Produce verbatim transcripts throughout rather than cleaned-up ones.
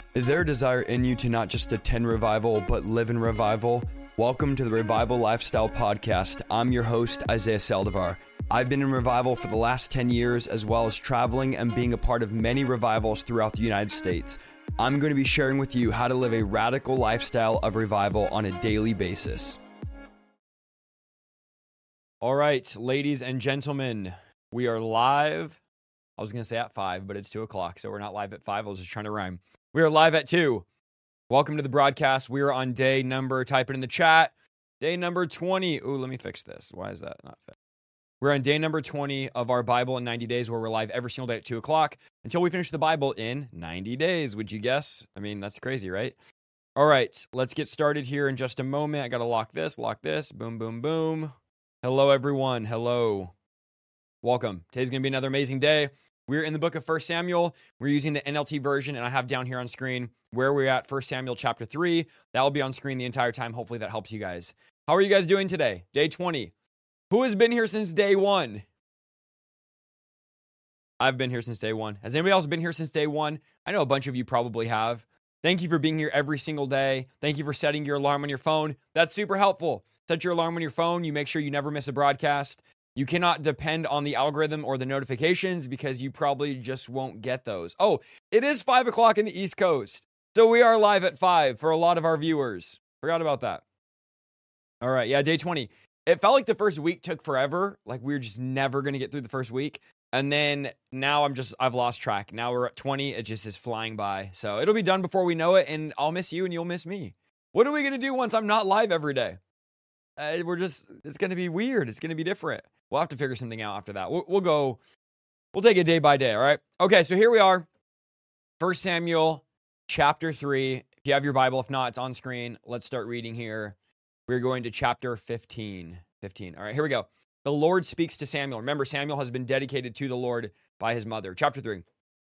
Is there a desire in you to not just attend revival, but live in revival? Welcome to the Revival Lifestyle Podcast. I'm your host, Isaiah Saldivar. I've been in revival for the last ten years, as well as traveling and being a part of many revivals throughout the United States. I'm going to be sharing with you how to live a radical lifestyle of revival on a daily basis. All right, ladies and gentlemen, we are live. I was going to say at five, but it's two o'clock, so we're not live at five. I was just trying to rhyme. We are live at two. Welcome to the broadcast. We are on day number, type it in the chat, day number twenty. Ooh, let me fix this. Why is that not fixed? We're on day number twenty of our Bible in ninety days, where we're live every single day at two o'clock until we finish the Bible in ninety days. Would you guess? I mean, that's crazy, right? All right, let's get started here in just a moment. I got to lock this, lock this. Boom, boom, boom. Hello, everyone. Hello. Welcome. Today's going to be another amazing day. We're in the book of First Samuel. We're using the N L T version, and I have down here on screen where we're at, First Samuel chapter three. That will be on screen the entire time. Hopefully that helps you guys. How are you guys doing today? Day twenty. Who has been here since day one? I've been here since day one. Has anybody else been here since day one? I know a bunch of you probably have. Thank you for being here every single day. Thank you for setting your alarm on your phone. That's super helpful. Set your alarm on your phone. You make sure you never miss a broadcast. You cannot depend on the algorithm or the notifications because you probably just won't get those. Oh, it is five o'clock in the East Coast. So we are live at five for a lot of our viewers. Forgot about that. All right. Yeah, day twenty. It felt like the first week took forever. Like we were just never going to get through the first week. And then now I'm just, I've lost track. Now we're at twenty. It just is flying by. So it'll be done before we know it. And I'll miss you and you'll miss me. What are we going to do once I'm not live every day? Uh, we're just, it's going to be weird. It's going to be different. We'll have to figure something out after that. We'll, we'll go, we'll take it day by day, all right? Okay, so here we are. First Samuel chapter three. If you have your Bible, if not, it's on screen. Let's start reading here. We're going to chapter fifteen. fifteen. All right, here we go. The Lord speaks to Samuel. Remember, Samuel has been dedicated to the Lord by his mother. Chapter three.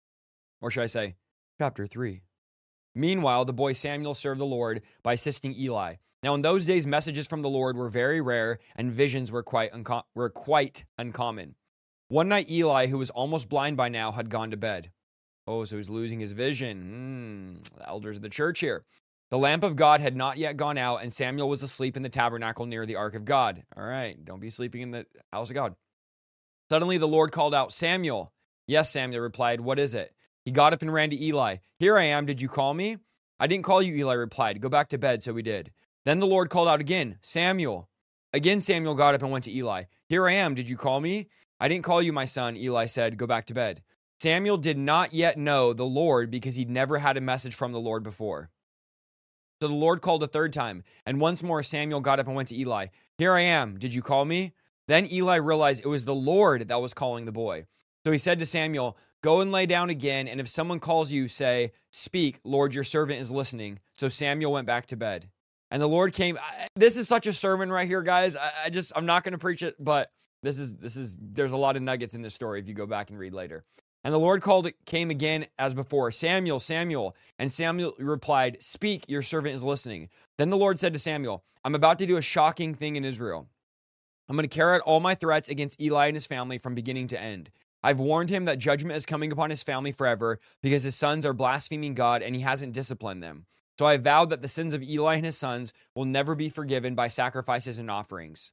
Or should I say, chapter three. Meanwhile, the boy Samuel served the Lord by assisting Eli. Now, in those days, messages from the Lord were very rare, and visions were quite unco- were quite uncommon. One night, Eli, who was almost blind by now, had gone to bed. Oh, so he's losing his vision. Mm, the elders of the church here. The lamp of God had not yet gone out, and Samuel was asleep in the tabernacle near the ark of God. All right, don't be sleeping in the house of God. Suddenly, the Lord called out, Samuel. Yes, Samuel replied, what is it? He got up and ran to Eli. Here I am, did you call me? I didn't call you, Eli replied. Go back to bed, so he did. Then the Lord called out again, Samuel. Again, Samuel got up and went to Eli. Here I am. Did you call me? I didn't call you, my son, Eli said. Go back to bed. Samuel did not yet know the Lord because he'd never had a message from the Lord before. So the Lord called a third time, and once more Samuel got up and went to Eli. Here I am. Did you call me? Then Eli realized it was the Lord that was calling the boy. So he said to Samuel, go and lay down again, and if someone calls you, say, speak, Lord, your servant is listening. So Samuel went back to bed. And the Lord came. I, this is such a sermon right here, guys. I, I just, I'm not going to preach it, but this is, this is, there's a lot of nuggets in this story if you go back and read later. And the Lord called, came again as before, Samuel, Samuel. And Samuel replied, speak, your servant is listening. Then the Lord said to Samuel, I'm about to do a shocking thing in Israel. I'm going to carry out all my threats against Eli and his family from beginning to end. I've warned him that judgment is coming upon his family forever because his sons are blaspheming God and he hasn't disciplined them. So I vowed that the sins of Eli and his sons will never be forgiven by sacrifices and offerings.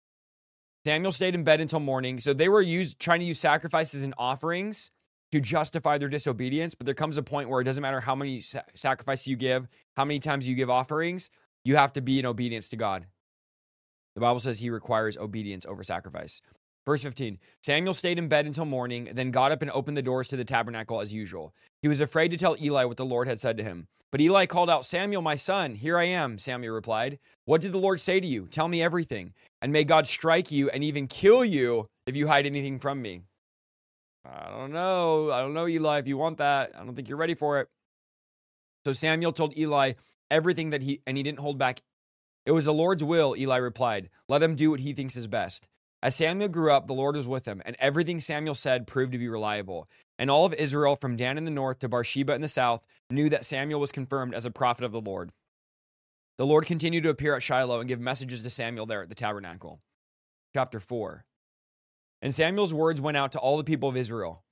Samuel stayed in bed until morning. So they were used, trying to use sacrifices and offerings to justify their disobedience. But there comes a point where it doesn't matter how many sa- sacrifices you give, how many times you give offerings, you have to be in obedience to God. The Bible says he requires obedience over sacrifice. Verse fifteen, Samuel stayed in bed until morning, then got up and opened the doors to the tabernacle as usual. He was afraid to tell Eli what the Lord had said to him. But Eli called out, Samuel, my son, here I am, Samuel replied. What did the Lord say to you? Tell me everything. And may God strike you and even kill you if you hide anything from me. I don't know. I don't know, Eli, if you want that. I don't think you're ready for it. So Samuel told Eli everything that he, and he didn't hold back. It was the Lord's will, Eli replied. Let him do what he thinks is best. As Samuel grew up, the Lord was with him, and everything Samuel said proved to be reliable. And all of Israel, from Dan in the north to Beersheba in the south, knew that Samuel was confirmed as a prophet of the Lord. The Lord continued to appear at Shiloh and give messages to Samuel there at the tabernacle. Chapter four. And Samuel's words went out to all the people of Israel.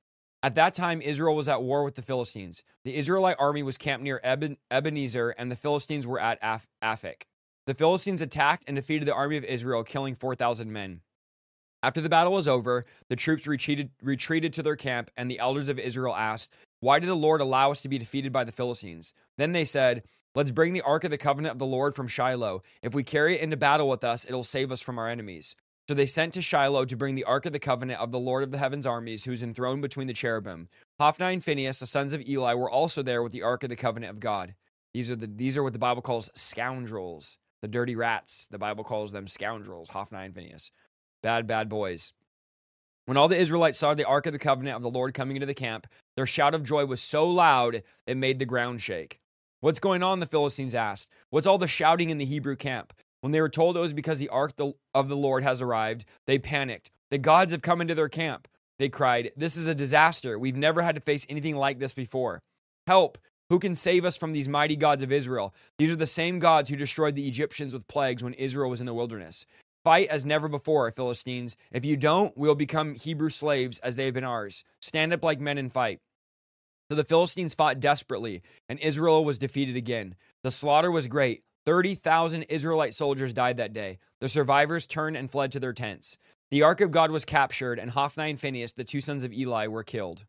At that time, Israel was at war with the Philistines. The Israelite army was camped near Eben- Ebenezer, and the Philistines were at Af- Aphek. The Philistines attacked and defeated the army of Israel, killing four thousand men. After the battle was over, the troops retreated, retreated to their camp, and the elders of Israel asked, "Why did the Lord allow us to be defeated by the Philistines?" Then they said, "Let's bring the ark of the covenant of the Lord from Shiloh. If we carry it into battle with us, it'll save us from our enemies." So they sent to Shiloh to bring the ark of the covenant of the Lord of the heavens armies, who is enthroned between the cherubim. Hophni and Phinehas, the sons of Eli, were also there with the ark of the covenant of God. These are the these are what the Bible calls scoundrels, the dirty rats. The Bible calls them scoundrels. Hophni and Phinehas, bad bad boys. When all the Israelites saw the ark of the covenant of the Lord coming into the camp, their shout of joy was so loud it made the ground shake. "What's going on?" the Philistines asked. "What's all the shouting in the Hebrew camp?" When they were told it was because the ark of the Lord has arrived, they panicked. "The gods have come into their camp," they cried. "This is a disaster. We've never had to face anything like this before. Help! Who can save us from these mighty gods of Israel? These are the same gods who destroyed the Egyptians with plagues when Israel was in the wilderness. Fight as never before, Philistines. If you don't, we'll become Hebrew slaves as they have been ours. Stand up like men and fight." So the Philistines fought desperately, and Israel was defeated again. The slaughter was great. thirty thousand Israelite soldiers died that day. The survivors turned and fled to their tents. The ark of God was captured, and Hophni and Phinehas, the two sons of Eli, were killed.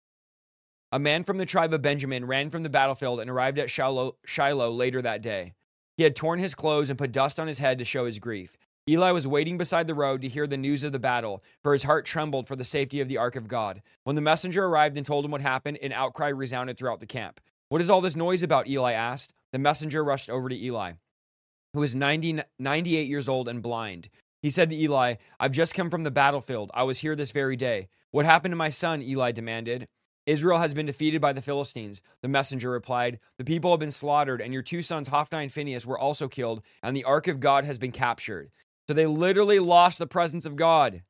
A man from the tribe of Benjamin ran from the battlefield and arrived at Shiloh, Shiloh later that day. He had torn his clothes and put dust on his head to show his grief. Eli was waiting beside the road to hear the news of the battle, for his heart trembled for the safety of the ark of God. When the messenger arrived and told him what happened, an outcry resounded throughout the camp. "What is all this noise about?" Eli asked. The messenger rushed over to Eli, who was ninety, ninety-eight years old and blind. He said to Eli, "I've just come from the battlefield. I was here this very day." "What happened to my son?" Eli demanded. "Israel has been defeated by the Philistines," the messenger replied. "The people have been slaughtered, and your two sons, Hophni and Phinehas, were also killed, and the ark of God has been captured." So they literally lost the presence of God.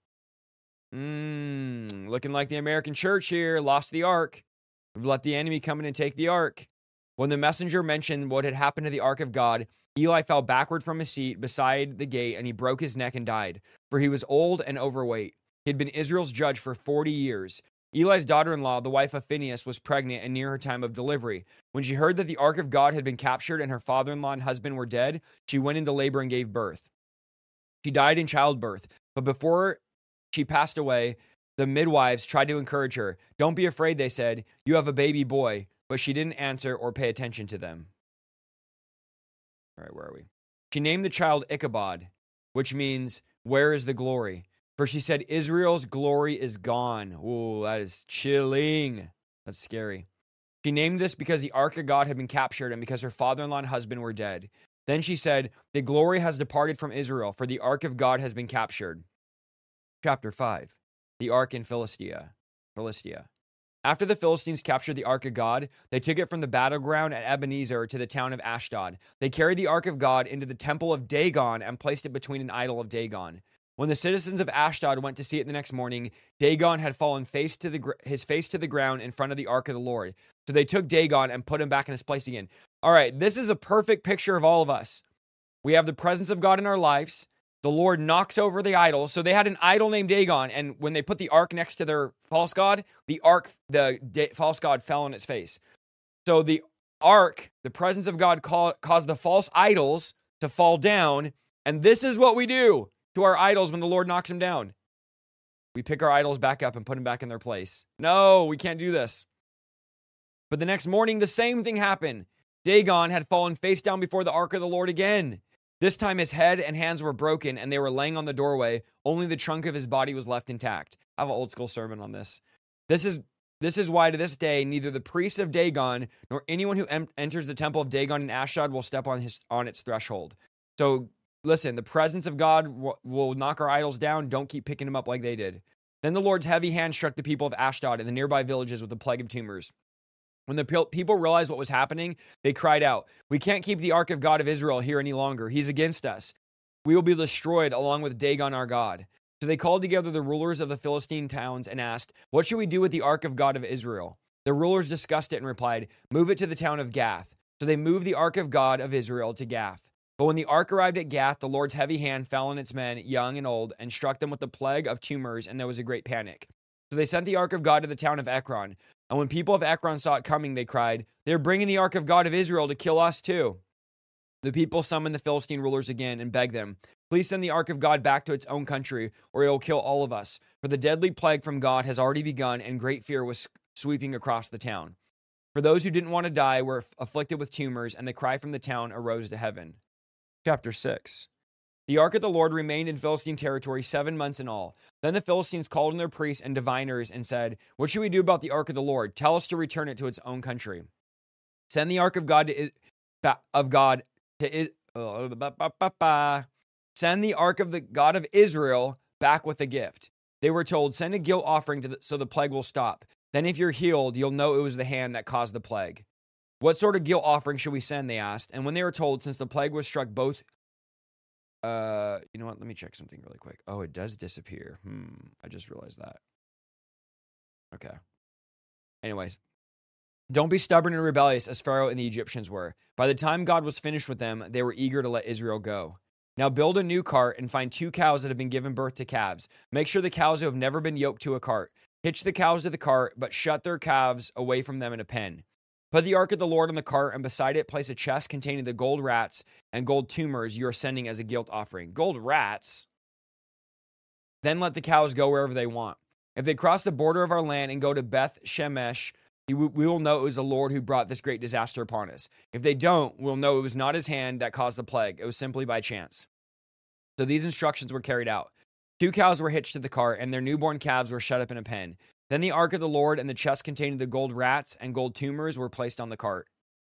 Mmm, looking like the American church here, lost the ark. We've let the enemy come in and take the ark. When the messenger mentioned what had happened to the ark of God, Eli fell backward from his seat beside the gate, and he broke his neck and died, for he was old and overweight. He had been Israel's judge for forty years. Eli's daughter-in-law, the wife of Phinehas, was pregnant and near her time of delivery. When she heard that the ark of God had been captured and her father-in-law and husband were dead, she went into labor and gave birth. She died in childbirth, but before she passed away, the midwives tried to encourage her. "Don't be afraid," they said. "You have a baby boy." But she didn't answer or pay attention to them. All right, where are we? She named the child Ichabod, which means, "Where is the glory?" For she said, "Israel's glory is gone." Ooh, that is chilling. That's scary. She named this because the ark of God had been captured and because her father-in-law and husband were dead. Then she said, "The glory has departed from Israel, for the ark of God has been captured." Chapter five. The ark in Philistia. Philistia. After the Philistines captured the ark of God, they took it from the battleground at Ebenezer to the town of Ashdod. They carried the ark of God into the temple of Dagon and placed it between an idol of Dagon. When the citizens of Ashdod went to see it the next morning, Dagon had fallen face to the gr- his face to the ground in front of the ark of the Lord. So they took Dagon and put him back in his place again. All right, this is a perfect picture of all of us. We have the presence of God in our lives. The Lord knocks over the idol. So they had an idol named Dagon, and when they put the ark next to their false god, the ark, the da- false god fell on its face. So the ark, the presence of God, ca- caused the false idols to fall down, and this is what we do to our idols when the Lord knocks them down. We pick our idols back up and put them back in their place. No, we can't do this. But the next morning, the same thing happened. Dagon had fallen face down before the ark of the Lord again. This time his head and hands were broken, and they were laying on the doorway. Only the trunk of his body was left intact. I have an old school sermon on this. This is this is why to this day, neither the priests of Dagon nor anyone who em- enters the temple of Dagon in Ashdod will step on his on its threshold. So listen, the presence of God w- will knock our idols down. Don't keep picking them up like they did. Then the Lord's heavy hand struck the people of Ashdod and the nearby villages with a plague of tumors. When the people realized what was happening, they cried out, "We can't keep the ark of God of Israel here any longer. He's against us. We will be destroyed along with Dagon our God." So they called together the rulers of the Philistine towns and asked, "What should we do with the ark of God of Israel?" The rulers discussed it and replied, "Move it to the town of Gath." So they moved the ark of God of Israel to Gath. But when the ark arrived at Gath, the Lord's heavy hand fell on its men, young and old, and struck them with the plague of tumors, and there was a great panic. So they sent the ark of God to the town of Ekron. And when people of Ekron saw it coming, they cried, "They're bringing the ark of God of Israel to kill us too." The people summoned the Philistine rulers again and begged them, "Please send the ark of God back to its own country, or it will kill all of us. For the deadly plague from God has already begun, and great fear was sweeping across the town." For those who didn't want to die were afflicted with tumors, and the cry from the town arose to heaven. Chapter six. The ark of the Lord remained in Philistine territory seven months in all. Then the Philistines called in their priests and diviners and said, "What should we do about the ark of the Lord? Tell us to return it to its own country." Send the ark of God to of God to uh, Send the ark of the God of Israel back with a gift. They were told, "Send a guilt offering to the, so the plague will stop. Then if you're healed, you'll know it was the hand that caused the plague." "What sort of guilt offering should we send?" they asked. And when they were told, since the plague was struck both Uh, you know what? Let me check something really quick. Oh, it does disappear. Hmm. I just realized that. Okay. Anyways, don't be stubborn and rebellious as Pharaoh and the Egyptians were. By the time God was finished with them, they were eager to let Israel go. Now build a new cart and find two cows that have been given birth to calves. Make sure the cows have never been yoked to a cart. Hitch the cows to the cart, but shut their calves away from them in a pen. Put the ark of the Lord on the cart, and beside it place a chest containing the gold rats and gold tumors you are sending as a guilt offering. Gold rats? Then let the cows go wherever they want. If they cross the border of our land and go to Beth Shemesh, we will know it was the Lord who brought this great disaster upon us. If they don't, we'll know it was not his hand that caused the plague. It was simply by chance. So these instructions were carried out. Two cows were hitched to the cart, and their newborn calves were shut up in a pen. Then the ark of the Lord and the chest containing the gold rats and gold tumors were placed on the cart.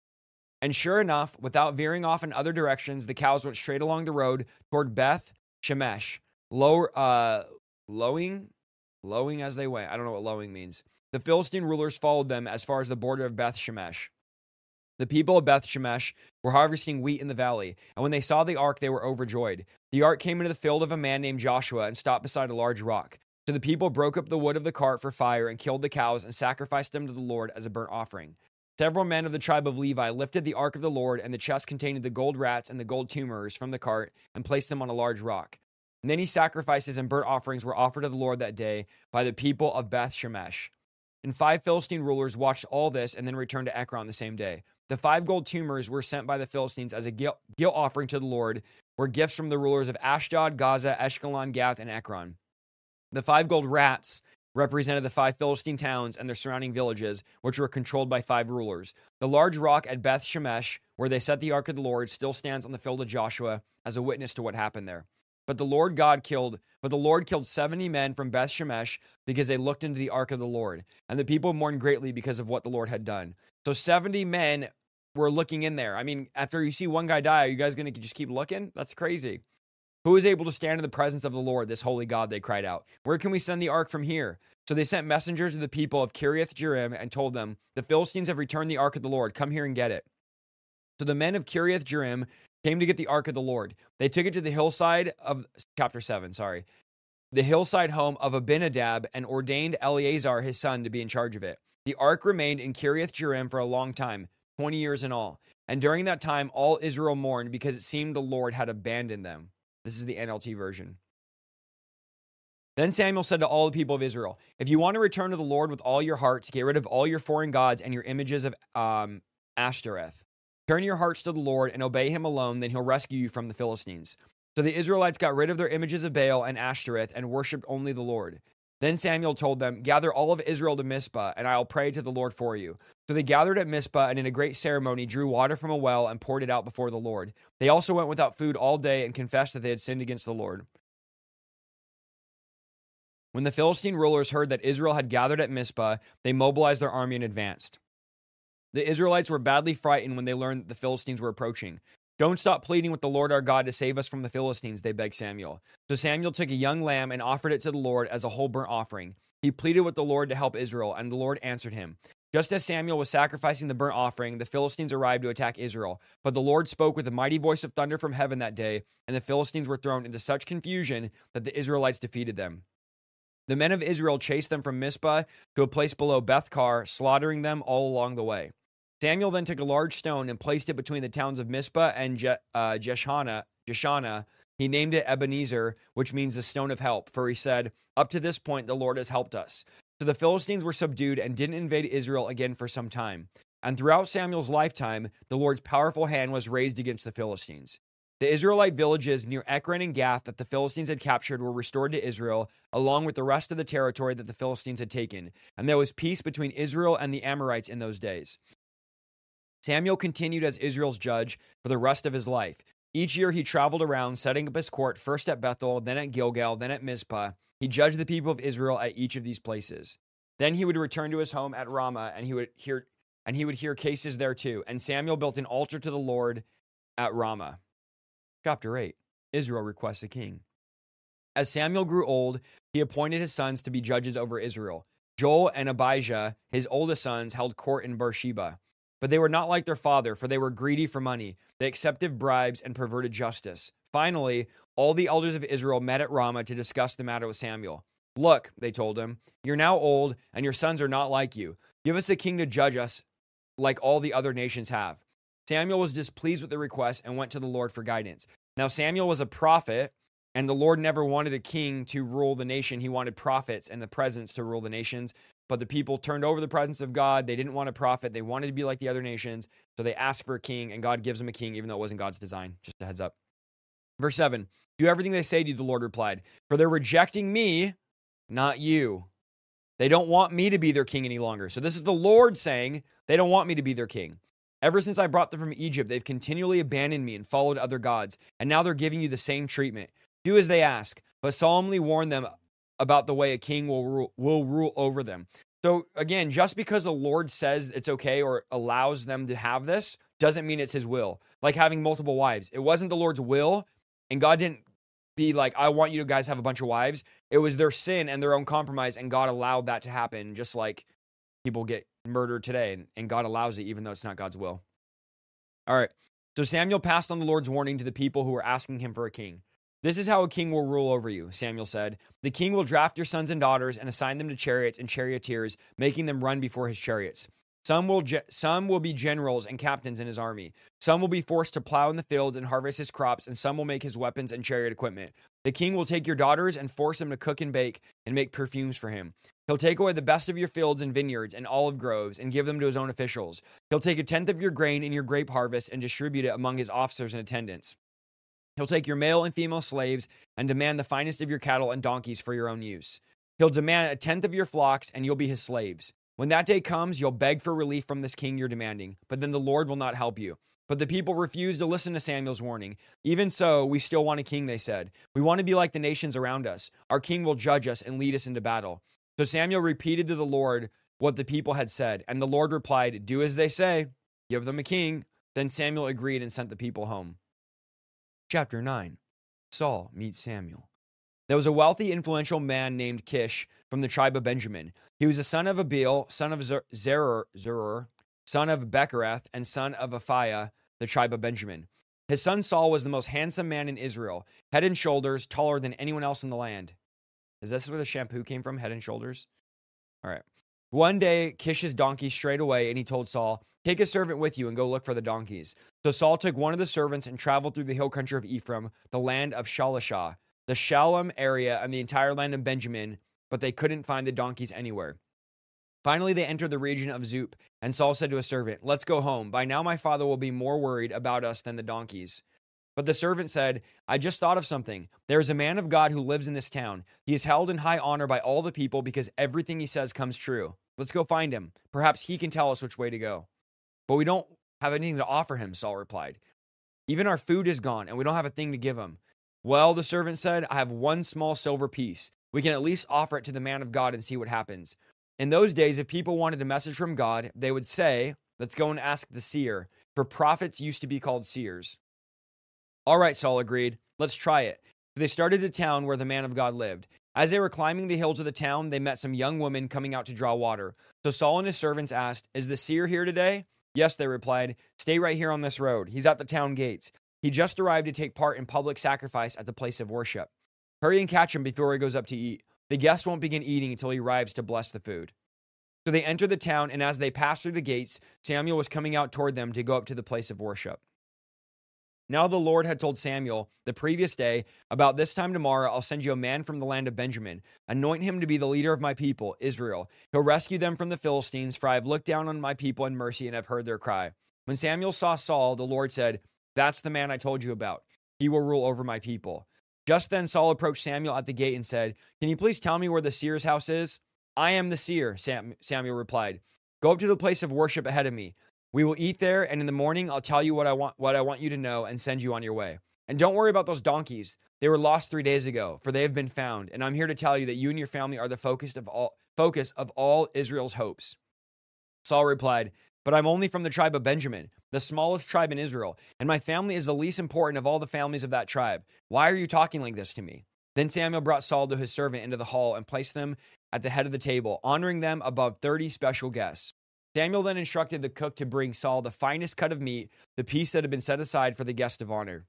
And sure enough, without veering off in other directions, the cows went straight along the road toward Beth Shemesh, low, uh, lowing, lowing as they went. I don't know what lowing means. The Philistine rulers followed them as far as the border of Beth Shemesh. The people of Beth Shemesh were harvesting wheat in the valley, and when they saw the ark, they were overjoyed. The ark came into the field of a man named Joshua and stopped beside a large rock. So the people broke up the wood of the cart for fire and killed the cows and sacrificed them to the Lord as a burnt offering. Several men of the tribe of Levi lifted the ark of the Lord and the chest containing the gold rats and the gold tumors from the cart and placed them on a large rock. Many sacrifices and burnt offerings were offered to the Lord that day by the people of Beth Shemesh. And five Philistine rulers watched all this and then returned to Ekron the same day. The five gold tumors were sent by the Philistines as a guilt, guilt offering to the Lord, were gifts from the rulers of Ashdod, Gaza, Ashkelon, Gath, and Ekron. The five gold rats represented the five Philistine towns and their surrounding villages, which were controlled by five rulers. The large rock at Beth Shemesh, where they set the ark of the Lord, still stands on the field of Joshua as a witness to what happened there. But the Lord God killed, but the Lord killed seventy men from Beth Shemesh because they looked into the ark of the Lord, and the people mourned greatly because of what the Lord had done. So seventy men were looking in there. I mean, after you see one guy die, are you guys going to just keep looking? That's crazy. Who is able to stand in the presence of the Lord, this holy God, they cried out. Where can we send the ark from here? So they sent messengers to the people of Kiriath Jearim and told them, the Philistines have returned the ark of the Lord. Come here and get it. So the men of Kiriath Jearim came to get the ark of the Lord. They took it to the hillside of, chapter seven, sorry, the hillside home of Abinadab and ordained Eleazar, his son, to be in charge of it. The ark remained in Kiriath Jearim for a long time, twenty years in all. And during that time, all Israel mourned because it seemed the Lord had abandoned them. This is the N L T version. Then Samuel said to all the people of Israel, if you want to return to the Lord with all your hearts, get rid of all your foreign gods and your images of um, Ashtoreth. Turn your hearts to the Lord and obey him alone, then he'll rescue you from the Philistines. So the Israelites got rid of their images of Baal and Ashtoreth and worshipped only the Lord. Then Samuel told them, gather all of Israel to Mizpah, and I'll pray to the Lord for you. So they gathered at Mizpah, and in a great ceremony drew water from a well and poured it out before the Lord. They also went without food all day and confessed that they had sinned against the Lord. When the Philistine rulers heard that Israel had gathered at Mizpah, they mobilized their army and advanced. The Israelites were badly frightened when they learned that the Philistines were approaching. Don't stop pleading with the Lord our God to save us from the Philistines, they begged Samuel. So Samuel took a young lamb and offered it to the Lord as a whole burnt offering. He pleaded with the Lord to help Israel, and the Lord answered him. Just as Samuel was sacrificing the burnt offering, the Philistines arrived to attack Israel. But the Lord spoke with a mighty voice of thunder from heaven that day, and the Philistines were thrown into such confusion that the Israelites defeated them. The men of Israel chased them from Mizpah to a place below Bethkar, slaughtering them all along the way. Samuel then took a large stone and placed it between the towns of Mizpah and Je- uh, Jeshana, Jeshana. He named it Ebenezer, which means the stone of help, for he said, up to this point the Lord has helped us. So the Philistines were subdued and didn't invade Israel again for some time. And throughout Samuel's lifetime, the Lord's powerful hand was raised against the Philistines. The Israelite villages near Ekron and Gath that the Philistines had captured were restored to Israel, along with the rest of the territory that the Philistines had taken. And there was peace between Israel and the Amorites in those days. Samuel continued as Israel's judge for the rest of his life. Each year he traveled around, setting up his court, first at Bethel, then at Gilgal, then at Mizpah. He judged the people of Israel at each of these places. Then he would return to his home at Ramah, and he would hear and he would hear cases there too. And Samuel built an altar to the Lord at Ramah. Chapter eight. Israel requests a king. As Samuel grew old, he appointed his sons to be judges over Israel. Joel and Abijah, his oldest sons, held court in Beersheba. But they were not like their father, for they were greedy for money. They accepted bribes and perverted justice. Finally, all the elders of Israel met at Ramah to discuss the matter with Samuel. Look, they told him, you're now old, and your sons are not like you. Give us a king to judge us like all the other nations have. Samuel was displeased with the request and went to the Lord for guidance. Now Samuel was a prophet, and the Lord never wanted a king to rule the nation. He wanted prophets and the presence to rule the nations. But the people turned over the presence of God. They didn't want a prophet. They wanted to be like the other nations. So they asked for a king, and God gives them a king, even though it wasn't God's design. Just a heads up. Verse seven, do everything they say to you, the Lord replied, for they're rejecting me, not you. They don't want me to be their king any longer. So this is the Lord saying they don't want me to be their king. Ever since I brought them from Egypt, they've continually abandoned me and followed other gods. And now they're giving you the same treatment. Do as they ask, but solemnly warn them about the way a king will rule, will rule over them. So again, just because the Lord says it's okay or allows them to have this doesn't mean it's his will. Like having multiple wives. It wasn't the Lord's will, and God didn't be like, I want you guys to have a bunch of wives. It was their sin and their own compromise, and God allowed that to happen, just like people get murdered today, and, and God allows it even though it's not God's will. All right, so Samuel passed on the Lord's warning to the people who were asking him for a king. This is how a king will rule over you, Samuel said. The king will draft your sons and daughters and assign them to chariots and charioteers, making them run before his chariots. Some will ge- some will be generals and captains in his army. Some will be forced to plow in the fields and harvest his crops, and some will make his weapons and chariot equipment. The king will take your daughters and force them to cook and bake and make perfumes for him. He'll take away the best of your fields and vineyards and olive groves and give them to his own officials. He'll take a tenth of your grain in your grape harvest and distribute it among his officers and attendants. He'll take your male and female slaves and demand the finest of your cattle and donkeys for your own use. He'll demand a tenth of your flocks, and you'll be his slaves. When that day comes, you'll beg for relief from this king you're demanding, but then the Lord will not help you. But the people refused to listen to Samuel's warning. Even so, we still want a king, they said. We want to be like the nations around us. Our king will judge us and lead us into battle. So Samuel repeated to the Lord what the people had said, and the Lord replied, do as they say, give them a king. Then Samuel agreed and sent the people home. Chapter nine. Saul meets Samuel. There was a wealthy, influential man named Kish from the tribe of Benjamin. He was the son of Abiel, son of Zer- Zeror, Zeror, son of Bechereth, and son of Aphiah, the tribe of Benjamin. His son Saul was the most handsome man in Israel, head and shoulders taller than anyone else in the land. Is this where the shampoo came from, head and shoulders? All right. One day, Kish's donkey strayed away, and he told Saul, take a servant with you and go look for the donkeys. So Saul took one of the servants and traveled through the hill country of Ephraim, the land of Shalishah, the Shalom area, and the entire land of Benjamin, but they couldn't find the donkeys anywhere. Finally, they entered the region of Zup, and Saul said to a servant, let's go home. By now my father will be more worried about us than the donkeys. But the servant said, I just thought of something. There is a man of God who lives in this town. He is held in high honor by all the people because everything he says comes true. Let's go find him. Perhaps he can tell us which way to go. But we don't have anything to offer him, Saul replied. Even our food is gone, and we don't have a thing to give him. Well, the servant said, I have one small silver piece. We can at least offer it to the man of God and see what happens. In those days, if people wanted a message from God, they would say, let's go and ask the seer, for prophets used to be called seers. All right, Saul agreed. Let's try it. So they started a town where the man of God lived. As they were climbing the hills of the town, they met some young women coming out to draw water. So Saul and his servants asked, is the seer here today? Yes, they replied. Stay right here on this road. He's at the town gates. He just arrived to take part in public sacrifice at the place of worship. Hurry and catch him before he goes up to eat. The guests won't begin eating until he arrives to bless the food. So they entered the town, and as they passed through the gates, Samuel was coming out toward them to go up to the place of worship. Now the Lord had told Samuel the previous day, about this time tomorrow, I'll send you a man from the land of Benjamin. Anoint him to be the leader of my people, Israel. He'll rescue them from the Philistines, for I have looked down on my people in mercy and have heard their cry. When Samuel saw Saul, the Lord said, that's the man I told you about. He will rule over my people. Just then Saul approached Samuel at the gate and said, can you please tell me where the seer's house is? I am the seer, Sam- Samuel replied. Go up to the place of worship ahead of me. We will eat there, and in the morning I'll tell you what I want what I want you to know and send you on your way. And don't worry about those donkeys. They were lost three days ago, for they have been found. And I'm here to tell you that you and your family are the focus of all focus of all Israel's hopes. Saul replied, but I'm only from the tribe of Benjamin, the smallest tribe in Israel, and my family is the least important of all the families of that tribe. Why are you talking like this to me? Then Samuel brought Saul to his servant into the hall and placed them at the head of the table, honoring them above thirty special guests. Samuel then instructed the cook to bring Saul the finest cut of meat, the piece that had been set aside for the guest of honor.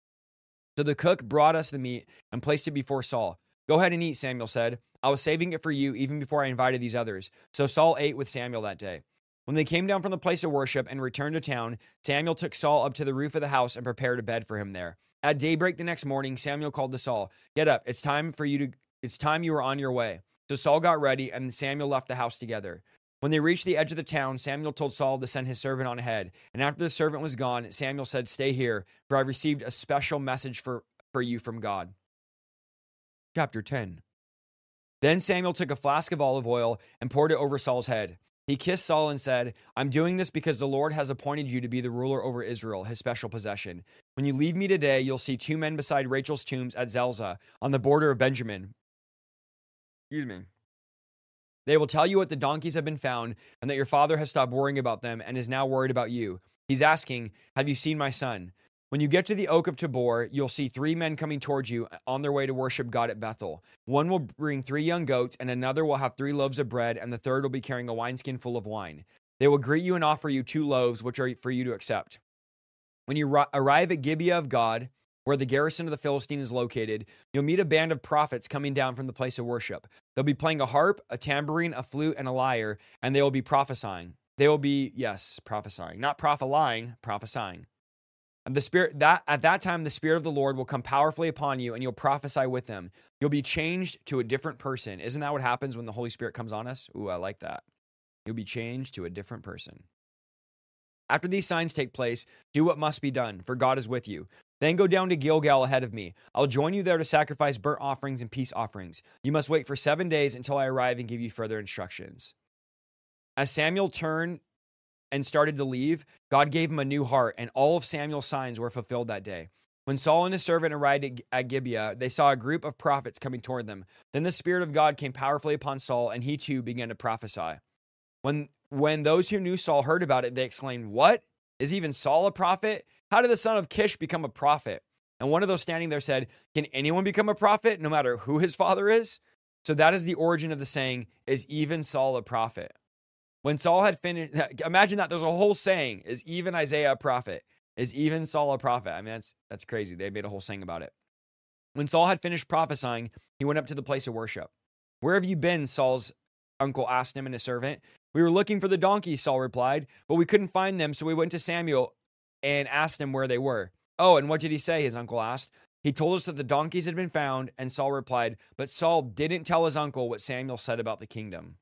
So the cook brought us the meat and placed it before Saul. Go ahead and eat, Samuel said. I was saving it for you even before I invited these others. So Saul ate with Samuel that day. When they came down from the place of worship and returned to town, Samuel took Saul up to the roof of the house and prepared a bed for him there. At daybreak the next morning, Samuel called to Saul, get up, it's time for you to, it's time you were on your way. So Saul got ready and Samuel left the house together. When they reached the edge of the town, Samuel told Saul to send his servant on ahead. And after the servant was gone, Samuel said, stay here, for I received a special message for, for you from God. Chapter ten. Then Samuel took a flask of olive oil and poured it over Saul's head. He kissed Saul and said, I'm doing this because the Lord has appointed you to be the ruler over Israel, his special possession. When you leave me today, you'll see two men beside Rachel's tombs at Zelzah, on the border of Benjamin. Excuse me. They will tell you what the donkeys have been found and that your father has stopped worrying about them and is now worried about you. He's asking, have you seen my son? When you get to the oak of Tabor, you'll see three men coming towards you on their way to worship God at Bethel. One will bring three young goats, and another will have three loaves of bread, and the third will be carrying a wineskin full of wine. They will greet you and offer you two loaves, which are for you to accept. When you ri- arrive at Gibeah of God, where the garrison of the Philistines is located, you'll meet a band of prophets coming down from the place of worship. They'll be playing a harp, a tambourine, a flute, and a lyre, and they will be prophesying. They will be, yes, prophesying. Not prophesying, prophesying. And the spirit that at that time the Spirit of the Lord will come powerfully upon you, and you'll prophesy with them. You'll be changed to a different person. Isn't that what happens when the Holy Spirit comes on us? Ooh, I like that. You'll be changed to a different person. After these signs take place, do what must be done, for God is with you. Then go down to Gilgal ahead of me. I'll join you there to sacrifice burnt offerings and peace offerings. You must wait for seven days until I arrive and give you further instructions. As Samuel turned and started to leave, God gave him a new heart, and all of Samuel's signs were fulfilled that day. When Saul and his servant arrived at Gibeah, they saw a group of prophets coming toward them. Then the Spirit of God came powerfully upon Saul, and he too began to prophesy. When, when those who knew Saul heard about it, they exclaimed, what? Is even Saul a prophet? How did the son of Kish become a prophet? And one of those standing there said, can anyone become a prophet, no matter who his father is? So that is the origin of the saying, is even Saul a prophet? When Saul had finished, imagine that, there's a whole saying, is even Isaiah a prophet? Is even Saul a prophet? I mean, that's, that's crazy. They made a whole saying about it. When Saul had finished prophesying, he went up to the place of worship. Where have you been? Saul's uncle asked him and his servant. We were looking for the donkeys, Saul replied, but we couldn't find them, so we went to Samuel and asked him where they were. Oh, and what did he say? His uncle asked. He told us that the donkeys had been found, and Saul replied, but Saul didn't tell his uncle what Samuel said about the kingdom.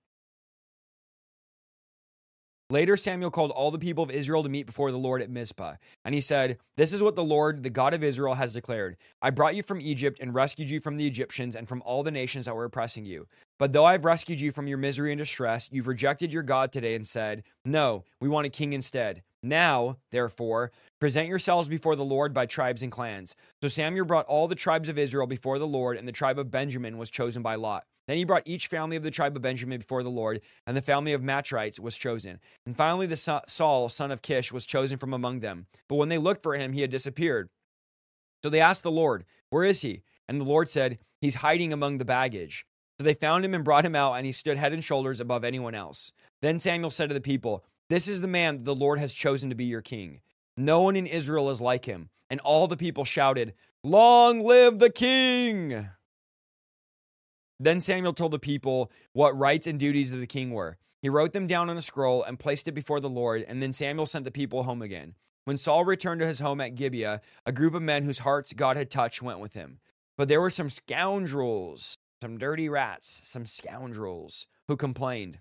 Later, Samuel called all the people of Israel to meet before the Lord at Mizpah. And he said, this is what the Lord, the God of Israel, has declared. I brought you from Egypt and rescued you from the Egyptians and from all the nations that were oppressing you. But though I've rescued you from your misery and distress, you've rejected your God today and said, no, we want a king instead. Now, therefore, present yourselves before the Lord by tribes and clans. So Samuel brought all the tribes of Israel before the Lord, and the tribe of Benjamin was chosen by lot. Then he brought each family of the tribe of Benjamin before the Lord, and the family of Matrites was chosen. And finally, the son, Saul, son of Kish, was chosen from among them. But when they looked for him, he had disappeared. So they asked the Lord, where is he? And the Lord said, he's hiding among the baggage. So they found him and brought him out, and he stood head and shoulders above anyone else. Then Samuel said to the people, this is the man that the Lord has chosen to be your king. No one in Israel is like him. And all the people shouted, long live the king! Then Samuel told the people what rights and duties of the king were. He wrote them down on a scroll and placed it before the Lord, and then Samuel sent the people home again. When Saul returned to his home at Gibeah, a group of men whose hearts God had touched went with him. But there were some scoundrels, some dirty rats, some scoundrels who complained,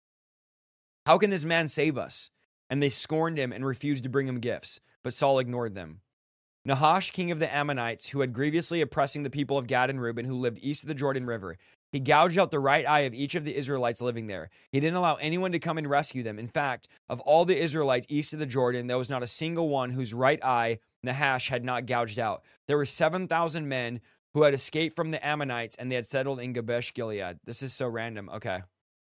"How can this man save us?" And they scorned him and refused to bring him gifts. But Saul ignored them. Nahash, king of the Ammonites, who had grievously oppressing the people of Gad and Reuben, who lived east of the Jordan River, he gouged out the right eye of each of the Israelites living there. He didn't allow anyone to come and rescue them. In fact, of all the Israelites east of the Jordan, there was not a single one whose right eye Nahash had not gouged out. There were seven thousand men who had escaped from the Ammonites, and they had settled in Jabesh Gilead. This is so random. Okay.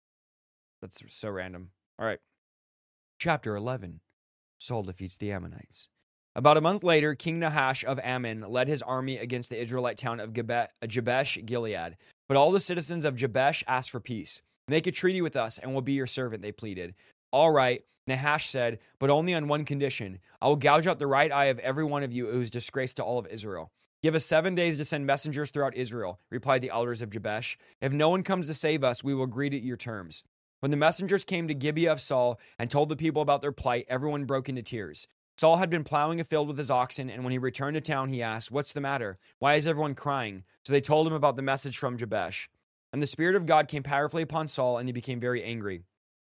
That's so random. All right. Chapter eleven. Saul defeats the Ammonites. About a month later, King Nahash of Ammon led his army against the Israelite town of Jabesh Gilead. But all the citizens of Jabesh asked for peace. "Make a treaty with us, and we'll be your servant," they pleaded. "All right," Nahash said, "but only on one condition. I will gouge out the right eye of every one of you who is disgrace to all of Israel." "Give us seven days to send messengers throughout Israel," replied the elders of Jabesh. "If no one comes to save us, we will agree to your terms." When the messengers came to Gibeah of Saul and told the people about their plight, everyone broke into tears. Saul had been plowing a field with his oxen, and when he returned to town, he asked, "What's the matter? Why is everyone crying?" So they told him about the message from Jabesh. And the Spirit of God came powerfully upon Saul, and he became very angry.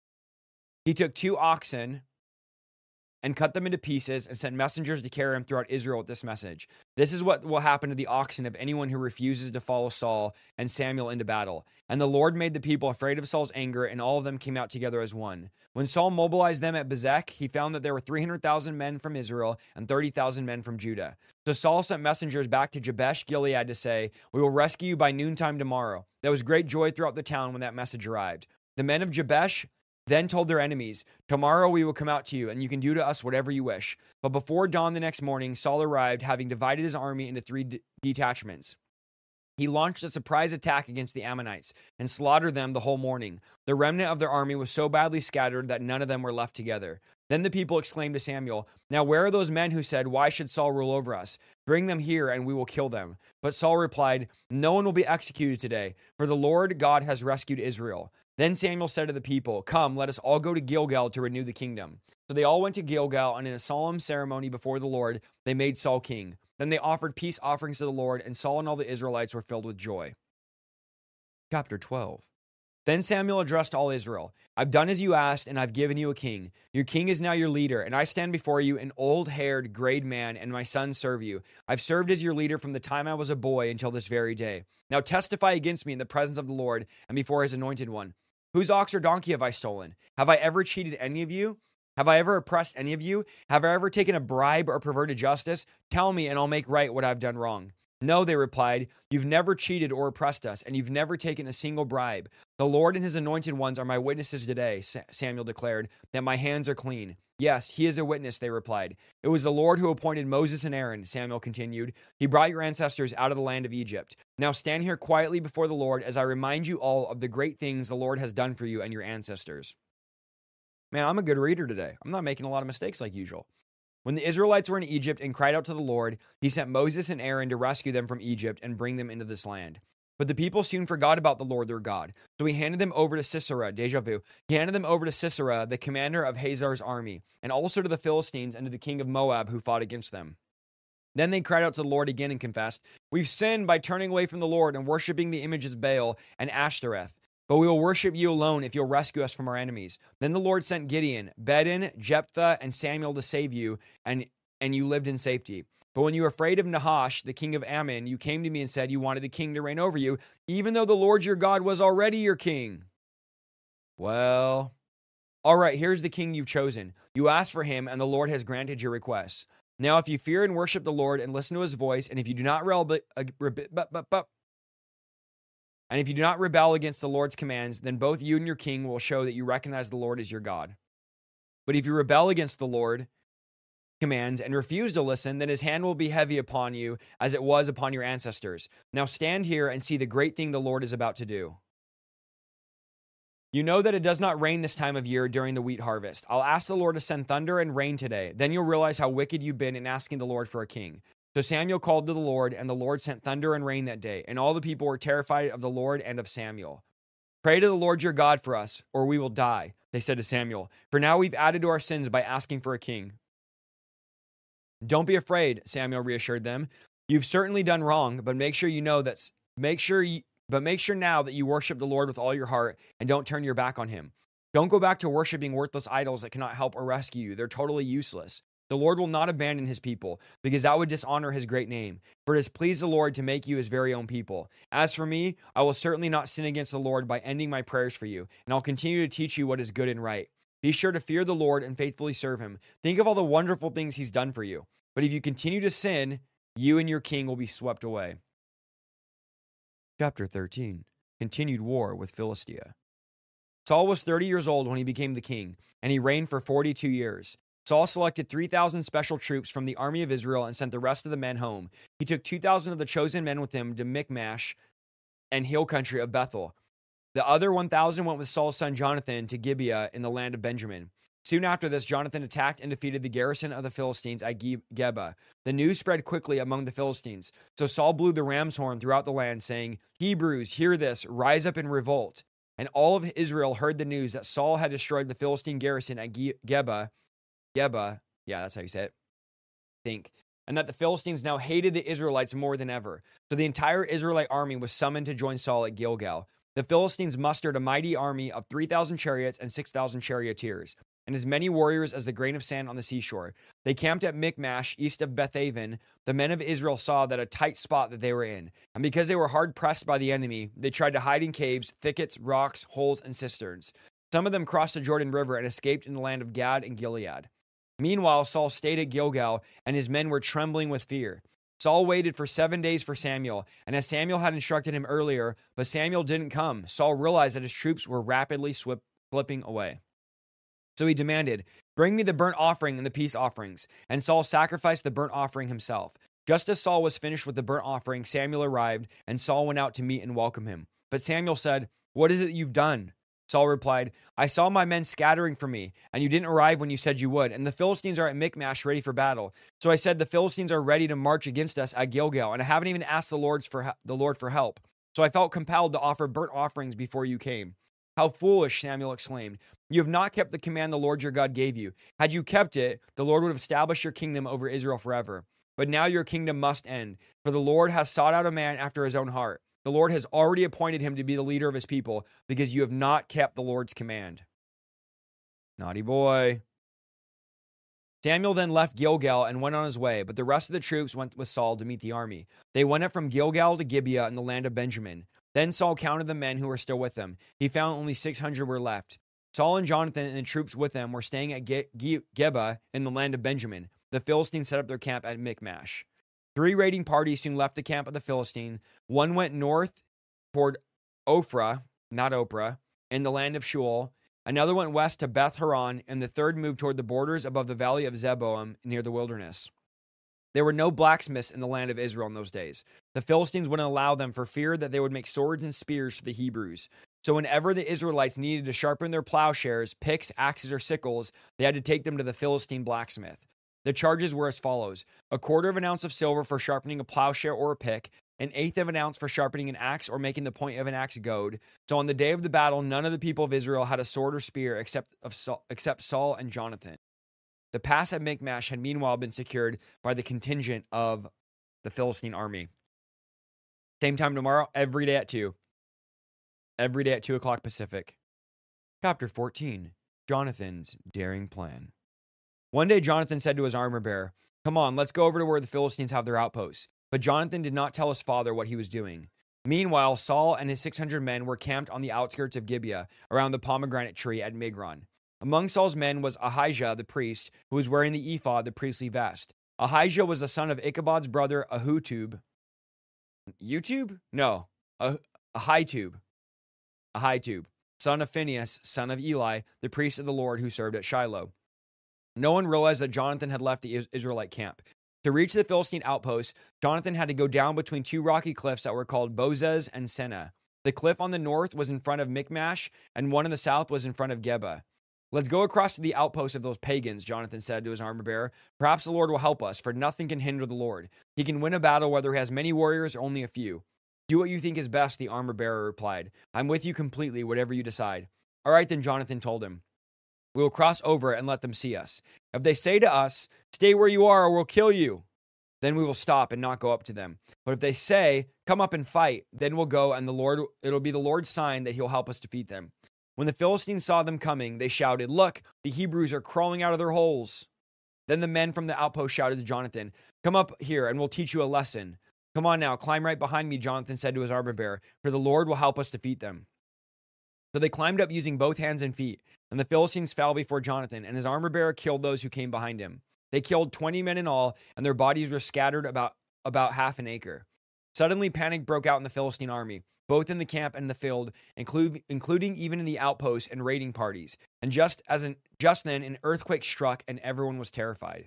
He took two oxen and cut them into pieces and sent messengers to carry him throughout Israel with this message. "This is what will happen to the oxen of anyone who refuses to follow Saul and Samuel into battle." And the Lord made the people afraid of Saul's anger, and all of them came out together as one. When Saul mobilized them at Bezek, he found that there were three hundred thousand men from Israel and thirty thousand men from Judah. So Saul sent messengers back to Jabesh Gilead to say, "We will rescue you by noontime tomorrow." There was great joy throughout the town when that message arrived. The men of Jabesh then told their enemies, "Tomorrow we will come out to you, and you can do to us whatever you wish." But before dawn the next morning, Saul arrived, having divided his army into three de- detachments. He launched a surprise attack against the Ammonites and slaughtered them the whole morning. The remnant of their army was so badly scattered that none of them were left together. Then the people exclaimed to Samuel, "Now where are those men who said, 'Why should Saul rule over us?' Bring them here, and we will kill them." But Saul replied, "No one will be executed today, for the Lord God has rescued Israel." Then Samuel said to the people, "Come, let us all go to Gilgal to renew the kingdom." So they all went to Gilgal, and in a solemn ceremony before the Lord, they made Saul king. Then they offered peace offerings to the Lord, and Saul and all the Israelites were filled with joy. Chapter twelve. Then Samuel addressed all Israel. "I've done as you asked, and I've given you a king. Your king is now your leader, and I stand before you, an old-haired, grayed man, and my sons serve you. I've served as your leader from the time I was a boy until this very day. Now testify against me in the presence of the Lord and before his anointed one. Whose ox or donkey have I stolen? Have I ever cheated any of you? Have I ever oppressed any of you? Have I ever taken a bribe or perverted justice? Tell me, and I'll make right what I've done wrong." "No," they replied, "you've never cheated or oppressed us, and you've never taken a single bribe. The Lord and his anointed ones are my witnesses today," Samuel declared, "that my hands are clean." "Yes, he is a witness," they replied. "It was the Lord who appointed Moses and Aaron," Samuel continued. "He brought your ancestors out of the land of Egypt. Now stand here quietly before the Lord as I remind you all of the great things the Lord has done for you and your ancestors." Man, I'm a good reader today. I'm not making a lot of mistakes like usual. When the Israelites were in Egypt and cried out to the Lord, he sent Moses and Aaron to rescue them from Egypt and bring them into this land. But the people soon forgot about the Lord their God. So he handed them over to Sisera, deja vu. He handed them over to Sisera, the commander of Hazar's army, and also to the Philistines and to the king of Moab who fought against them. Then they cried out to the Lord again and confessed, "We've sinned by turning away from the Lord and worshiping the images of Baal and Ashtoreth. But we will worship you alone if you'll rescue us from our enemies." Then the Lord sent Gideon, Bedin, Jephthah, and Samuel to save you, and, and you lived in safety. But when you were afraid of Nahash, the king of Ammon, you came to me and said you wanted a king to reign over you, even though the Lord your God was already your king. Well, all right, here's the king you've chosen. You asked for him, and the Lord has granted your requests. Now, if you fear and worship the Lord and listen to his voice, and if you do not rebel, uh, rebe- but, but, but, And if you do not rebel against the Lord's commands, then both you and your king will show that you recognize the Lord as your God. But if you rebel against the Lord's commands and refuse to listen, then his hand will be heavy upon you as it was upon your ancestors. Now stand here and see the great thing the Lord is about to do. You know that it does not rain this time of year during the wheat harvest. I'll ask the Lord to send thunder and rain today. Then you'll realize how wicked you've been in asking the Lord for a king. So Samuel called to the Lord, and the Lord sent thunder and rain that day, and all the people were terrified of the Lord and of Samuel. "Pray to the Lord your God for us, or we will die," they said to Samuel. "For now we've added to our sins by asking for a king." Don't be afraid, Samuel reassured them. You've certainly done wrong, but make sure you know that make sure you, but make sure now that you worship the Lord with all your heart and don't turn your back on him. Don't go back to worshiping worthless idols that cannot help or rescue you. They're totally useless. The Lord will not abandon his people because that would dishonor his great name. For it has pleased the Lord to make you his very own people. As for me, I will certainly not sin against the Lord by ending my prayers for you, and I'll continue to teach you what is good and right. Be sure to fear the Lord and faithfully serve him. Think of all the wonderful things he's done for you. But if you continue to sin, you and your king will be swept away. Chapter thirteen. Continued war with Philistia. Saul was thirty years old when he became the king, and he reigned for forty-two years. Saul selected three thousand special troops from the army of Israel and sent the rest of the men home. He took two thousand of the chosen men with him to Michmash and hill country of Bethel. The other one thousand went with Saul's son Jonathan to Gibeah in the land of Benjamin. Soon after this, Jonathan attacked and defeated the garrison of the Philistines at Geba. The news spread quickly among the Philistines. So Saul blew the ram's horn throughout the land, saying, Hebrews, hear this, rise up and revolt. And all of Israel heard the news that Saul had destroyed the Philistine garrison at Geba. Geba, yeah, that's how you say it. Think. And that the Philistines now hated the Israelites more than ever. So the entire Israelite army was summoned to join Saul at Gilgal. The Philistines mustered a mighty army of three thousand chariots and six thousand charioteers, and as many warriors as the grain of sand on the seashore. They camped at Michmash, east of Bethaven. The men of Israel saw that a tight spot that they were in, and because they were hard pressed by the enemy, they tried to hide in caves, thickets, rocks, holes, and cisterns. Some of them crossed the Jordan River and escaped in the land of Gad and Gilead. Meanwhile, Saul stayed at Gilgal, and his men were trembling with fear. Saul waited for seven days for Samuel, and as Samuel had instructed him earlier, but Samuel didn't come, Saul realized that his troops were rapidly swip- slipping away. So he demanded, bring me the burnt offering and the peace offerings. And Saul sacrificed the burnt offering himself. Just as Saul was finished with the burnt offering, Samuel arrived, and Saul went out to meet and welcome him. But Samuel said, what is it you've done? Saul replied, I saw my men scattering from me, and you didn't arrive when you said you would, and the Philistines are at Michmash ready for battle. So I said, the Philistines are ready to march against us at Gilgal, and I haven't even asked the Lord's for the Lord for help. So I felt compelled to offer burnt offerings before you came. How foolish, Samuel exclaimed. You have not kept the command the Lord your God gave you. Had you kept it, the Lord would have established your kingdom over Israel forever. But now your kingdom must end, for the Lord has sought out a man after his own heart. The Lord has already appointed him to be the leader of his people, because you have not kept the Lord's command. Naughty boy. Samuel then left Gilgal and went on his way, but the rest of the troops went with Saul to meet the army. They went up from Gilgal to Gibeah in the land of Benjamin. Then Saul counted the men who were still with him. He found only six hundred were left. Saul and Jonathan and the troops with them were staying at Ge- Ge- Geba in the land of Benjamin. The Philistines set up their camp at Michmash. Three raiding parties soon left the camp of the Philistine. One went north toward Ophrah, not Oprah, in the land of Shual. Another went west to Beth Horon, and the third moved toward the borders above the valley of Zeboim near the wilderness. There were no blacksmiths in the land of Israel in those days. The Philistines wouldn't allow them for fear that they would make swords and spears for the Hebrews. So whenever the Israelites needed to sharpen their plowshares, picks, axes, or sickles, they had to take them to the Philistine blacksmith. The charges were as follows: a quarter of an ounce of silver for sharpening a plowshare or a pick, an eighth of an ounce for sharpening an axe or making the point of an axe goad. So on the day of the battle, none of the people of Israel had a sword or spear except, of Saul, except Saul and Jonathan. The pass at Michmash had meanwhile been secured by the contingent of the Philistine army. Same time tomorrow, every day at two. Every day at two o'clock Pacific. Chapter fourteen. Jonathan's daring plan. One day Jonathan said to his armor bearer, "Come on, let's go over to where the Philistines have their outposts." But Jonathan did not tell his father what he was doing. Meanwhile, Saul and his six hundred men were camped on the outskirts of Gibeah, around the pomegranate tree at Migron. Among Saul's men was Ahijah the priest, who was wearing the ephod, the priestly vest. Ahijah was the son of Ichabod's brother Ahutub. YouTube? No. Ah- Ahitub. Ahitub, son of Phinehas, son of Eli, the priest of the Lord who served at Shiloh. No one realized that Jonathan had left the Israelite camp. To reach the Philistine outpost, Jonathan had to go down between two rocky cliffs that were called Bozez and Seneh. The cliff on the north was in front of Michmash, and one in the south was in front of Geba. "Let's go across to the outpost of those pagans," Jonathan said to his armor bearer. "Perhaps the Lord will help us, for nothing can hinder the Lord. He can win a battle whether he has many warriors or only a few." "Do what you think is best," the armor bearer replied. "I'm with you completely, whatever you decide." "All right, then," Jonathan told him. "We will cross over and let them see us." If they say to us, 'Stay where you are or we'll kill you,' then we will stop and not go up to them. But if they say, 'Come up and fight,' then we'll go, and the Lord it'll be the Lord's sign that he'll help us defeat them." When the Philistines saw them coming, they shouted, "Look, the Hebrews are crawling out of their holes." Then the men from the outpost shouted to Jonathan, "Come up here and we'll teach you a lesson." "Come on now, climb right behind me," Jonathan said to his armor bearer, "for the Lord will help us defeat them." So they climbed up using both hands and feet, and the Philistines fell before Jonathan, and his armor bearer killed those who came behind him. They killed twenty men in all, and their bodies were scattered about, about half an acre. Suddenly panic broke out in the Philistine army, both in the camp and the field, include, including even in the outposts and raiding parties. And just as an, just then, an earthquake struck, and everyone was terrified.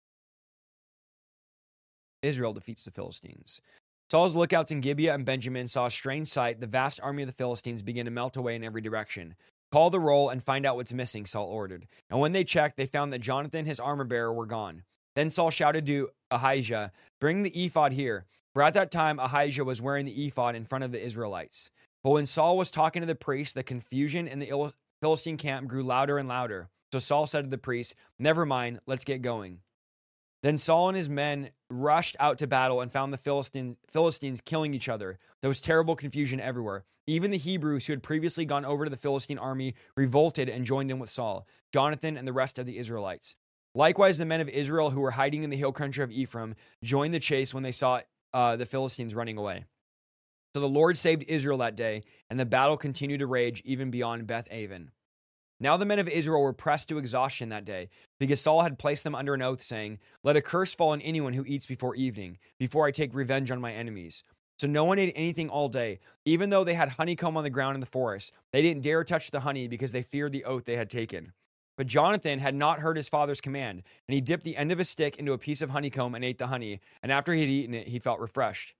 Israel defeats the Philistines. Saul's lookouts in Gibeah and Benjamin saw a strange sight. The vast army of the Philistines began to melt away in every direction. "Call the roll and find out what's missing," Saul ordered. And when they checked, they found that Jonathan, his armor bearer, were gone. Then Saul shouted to Ahijah, "Bring the ephod here." For at that time, Ahijah was wearing the ephod in front of the Israelites. But when Saul was talking to the priest, the confusion in the Philistine camp grew louder and louder. So Saul said to the priest, "Never mind, let's get going." Then Saul and his men rushed out to battle and found the Philistine, Philistines killing each other. There was terrible confusion everywhere. Even the Hebrews who had previously gone over to the Philistine army revolted and joined in with Saul, Jonathan, and the rest of the Israelites. Likewise, the men of Israel who were hiding in the hill country of Ephraim joined the chase when they saw uh, the Philistines running away. So the Lord saved Israel that day, and the battle continued to rage even beyond Beth Aven. Now the men of Israel were pressed to exhaustion that day, because Saul had placed them under an oath, saying, "Let a curse fall on anyone who eats before evening, before I take revenge on my enemies." So no one ate anything all day. Even though they had honeycomb on the ground in the forest, they didn't dare touch the honey because they feared the oath they had taken. But Jonathan had not heard his father's command, and he dipped the end of his stick into a piece of honeycomb and ate the honey, and after he had eaten it, he felt refreshed.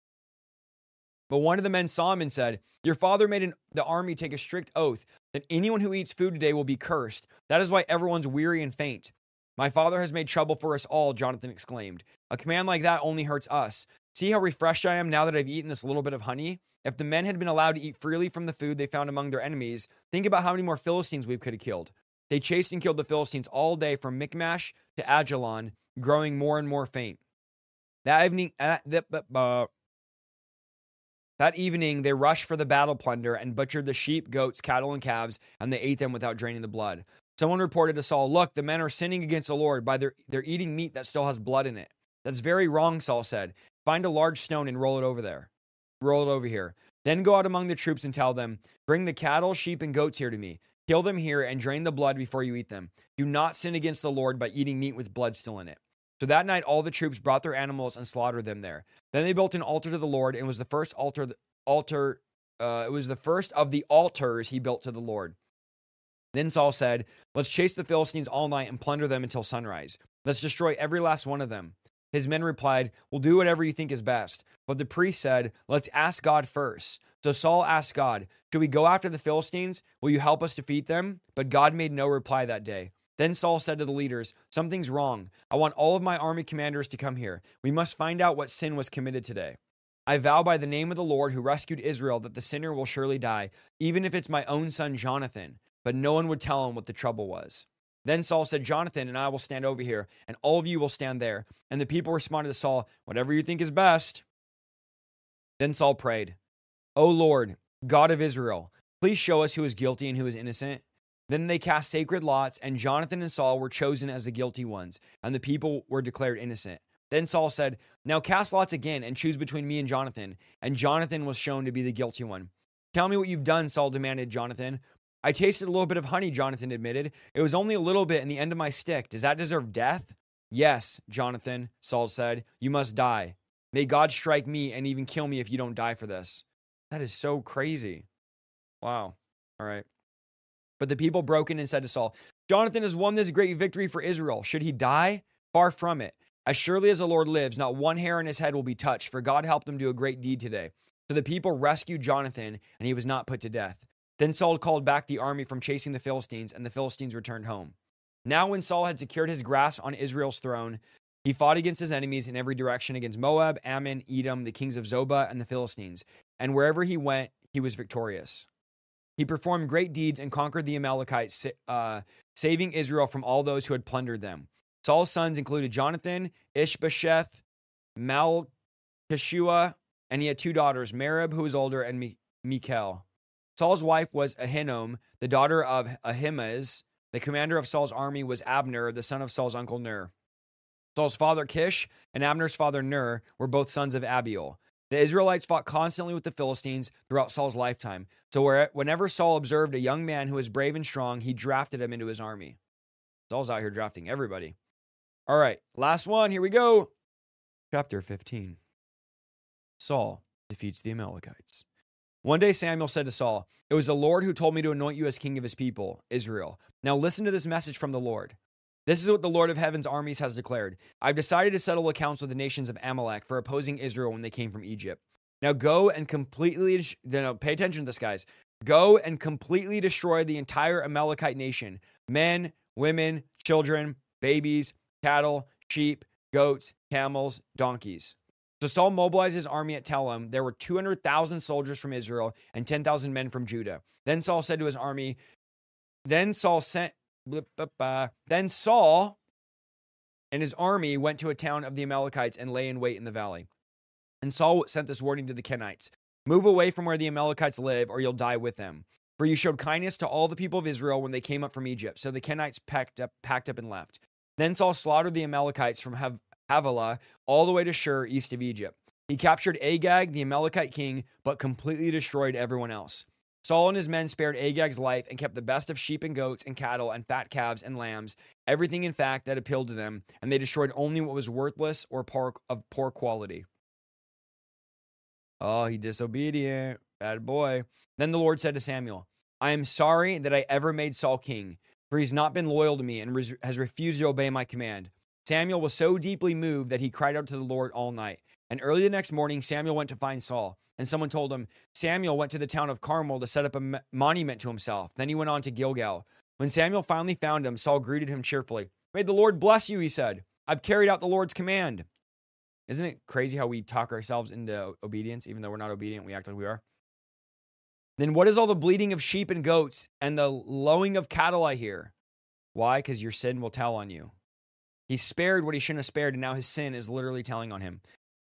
But one of the men saw him and said, "Your father made an, the army take a strict oath that anyone who eats food today will be cursed. That is why everyone's weary and faint." "My father has made trouble for us all," Jonathan exclaimed. "A command like that only hurts us. See how refreshed I am now that I've eaten this little bit of honey? If the men had been allowed to eat freely from the food they found among their enemies, think about how many more Philistines we could have killed." They chased and killed the Philistines all day from Michmash to Ajalon, growing more and more faint. That evening, uh, uh, That evening, they rushed for the battle plunder and butchered the sheep, goats, cattle, and calves, and they ate them without draining the blood. Someone reported to Saul, "Look, the men are sinning against the Lord by their, they're eating meat that still has blood in it." "That's very wrong," Saul said. "Find a large stone and roll it over there. Roll it over here. Then go out among the troops and tell them, 'Bring the cattle, sheep, and goats here to me. Kill them here and drain the blood before you eat them. Do not sin against the Lord by eating meat with blood still in it.'" So that night, all the troops brought their animals and slaughtered them there. Then they built an altar to the Lord, and it was the first altar, altar. Uh, it was the first of the altars he built to the Lord. Then Saul said, "Let's chase the Philistines all night and plunder them until sunrise. Let's destroy every last one of them." His men replied, "We'll do whatever you think is best." But the priest said, "Let's ask God first." So Saul asked God, "Should we go after the Philistines? Will you help us defeat them?" But God made no reply that day. Then Saul said to the leaders, "Something's wrong. I want all of my army commanders to come here. We must find out what sin was committed today. I vow by the name of the Lord who rescued Israel that the sinner will surely die, even if it's my own son Jonathan." But no one would tell him what the trouble was. Then Saul said, "Jonathan and I will stand over here, and all of you will stand there." And the people responded to Saul, "Whatever you think is best." Then Saul prayed, "O Lord, God of Israel, please show us who is guilty and who is innocent." Then they cast sacred lots, and Jonathan and Saul were chosen as the guilty ones, and the people were declared innocent. Then Saul said, "Now cast lots again and choose between me and Jonathan." And Jonathan was shown to be the guilty one. "Tell me what you've done," Saul demanded Jonathan. "I tasted a little bit of honey," Jonathan admitted. "It was only a little bit in the end of my stick. Does that deserve death?" "Yes, Jonathan," Saul said. "You must die. May God strike me and even kill me if you don't die for this." That is so crazy. Wow. All right. But the people broke in and said to Saul, "Jonathan has won this great victory for Israel. Should he die? Far from it. As surely as the Lord lives, not one hair on his head will be touched, for God helped him do a great deed today." So the people rescued Jonathan, and he was not put to death. Then Saul called back the army from chasing the Philistines, and the Philistines returned home. Now when Saul had secured his grasp on Israel's throne, he fought against his enemies in every direction, against Moab, Ammon, Edom, the kings of Zobah, and the Philistines. And wherever he went, he was victorious. He performed great deeds and conquered the Amalekites, uh, saving Israel from all those who had plundered them. Saul's sons included Jonathan, Ishbosheth, Malchishua, and he had two daughters, Merab, who was older, and Mi- Michal. Saul's wife was Ahinoam, the daughter of Ahimaaz. The commander of Saul's army was Abner, the son of Saul's uncle Ner. Saul's father Kish and Abner's father Ner were both sons of Abiel. The Israelites fought constantly with the Philistines throughout Saul's lifetime. So where, whenever Saul observed a young man who was brave and strong, he drafted him into his army. Saul's out here drafting everybody. All right, last one. Here we go. Chapter fifteen. Saul defeats the Amalekites. One day Samuel said to Saul, "It was the Lord who told me to anoint you as king of his people, Israel. Now listen to this message from the Lord. This is what the Lord of heaven's armies has declared. I've decided to settle accounts with the nations of Amalek for opposing Israel when they came from Egypt. Now go and completely, no, pay attention to this, guys. Go and completely destroy the entire Amalekite nation. Men, women, children, babies, cattle, sheep, goats, camels, donkeys." So Saul mobilized his army at Telem. There were two hundred thousand soldiers from Israel and ten thousand men from Judah. Then Saul said to his army, then Saul sent, then Saul and his army went to a town of the Amalekites and lay in wait in the valley. And Saul sent this warning to the Kenites: "Move away from where the Amalekites live, or you'll die with them. For you showed kindness to all the people of Israel when they came up from Egypt." So the Kenites packed up, packed up and left. Then Saul slaughtered the Amalekites from Hav- Havilah all the way to Shur, east of Egypt. He captured Agag, the Amalekite king, but completely destroyed everyone else. Saul and his men spared Agag's life and kept the best of sheep and goats and cattle and fat calves and lambs, everything in fact that appealed to them, and they destroyed only what was worthless or poor, of poor quality. Oh, he disobedient. Bad boy. Then the Lord said to Samuel, "I am sorry that I ever made Saul king, for he's not been loyal to me and res- has refused to obey my command." Samuel was so deeply moved that he cried out to the Lord all night. And early the next morning, Samuel went to find Saul. And someone told him, Samuel went to the town of Carmel to set up a m- monument to himself. Then he went on to Gilgal. When Samuel finally found him, Saul greeted him cheerfully. "May the Lord bless you," he said. "I've carried out the Lord's command." Isn't it crazy how we talk ourselves into obedience, even though we're not obedient, we act like we are? "Then what is all the bleating of sheep and goats and the lowing of cattle I hear?" Why? Because your sin will tell on you. He spared what he shouldn't have spared, and now his sin is literally telling on him.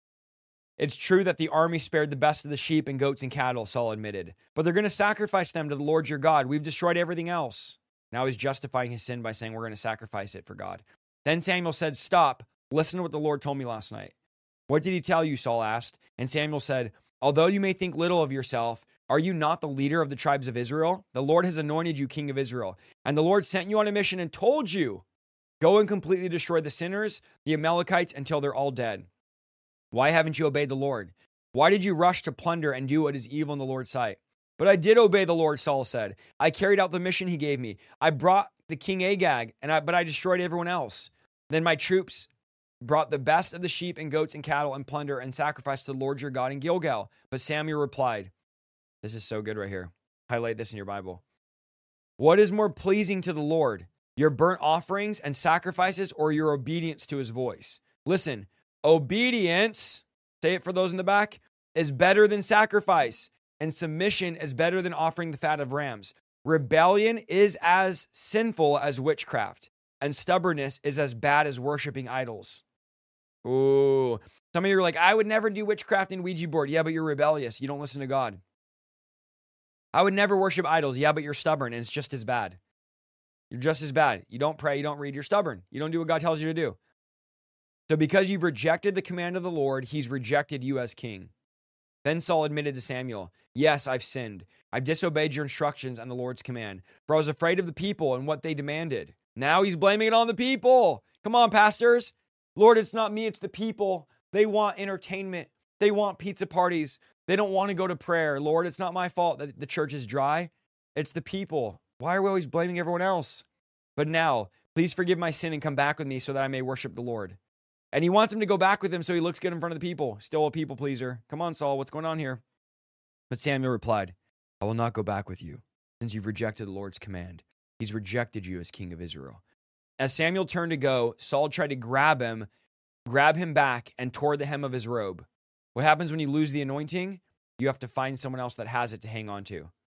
"It's true that the army spared the best of the sheep and goats and cattle," Saul admitted, "but they're going to sacrifice them to the Lord your God. We've destroyed everything else." Now he's justifying his sin by saying we're going to sacrifice it for God. Then Samuel said, "Stop. Listen to what the Lord told me last night." "What did he tell you?" Saul asked. And Samuel said, "Although you may think little of yourself, are you not the leader of the tribes of Israel? The Lord has anointed you king of Israel. And the Lord sent you on a mission and told you, go and completely destroy the sinners, the Amalekites, until they're all dead. Why haven't you obeyed the Lord? Why did you rush to plunder and do what is evil in the Lord's sight?" "But I did obey the Lord," Saul said. "I carried out the mission he gave me. I brought the king Agag, and I, but I destroyed everyone else. Then my troops brought the best of the sheep and goats and cattle and plunder and sacrificed to the Lord your God in Gilgal." But Samuel replied, this is so good right here. Highlight this in your Bible. "What is more pleasing to the Lord, your burnt offerings and sacrifices, or your obedience to his voice?" Listen, obedience, say it for those in the back, is better than sacrifice, and submission is better than offering the fat of rams. Rebellion is as sinful as witchcraft, and stubbornness is as bad as worshiping idols. Ooh, some of you are like, "I would never do witchcraft and Ouija board." Yeah, but you're rebellious. You don't listen to God. "I would never worship idols." Yeah, but you're stubborn, and it's just as bad. You're just as bad. You don't pray, you don't read, you're stubborn. You don't do what God tells you to do. So because you've rejected the command of the Lord, he's rejected you as king. Then Saul admitted to Samuel, "Yes, I've sinned. I've disobeyed your instructions and the Lord's command, for I was afraid of the people and what they demanded." Now he's blaming it on the people. Come on, pastors. "Lord, it's not me, it's the people. They want entertainment. They want pizza parties. They don't want to go to prayer. Lord, it's not my fault that the church is dry. It's the people. Why are we always blaming everyone else? But now, please forgive my sin and come back with me so that I may worship the Lord." And he wants him to go back with him so he looks good in front of the people. Still a people pleaser. Come on, Saul, what's going on here? But Samuel replied, "I will not go back with you, since you've rejected the Lord's command. He's rejected you as king of Israel." As Samuel turned to go, Saul tried to grab him, grab him back, and tore the hem of his robe. What happens when you lose the anointing? You have to find someone else that has it to hang on to.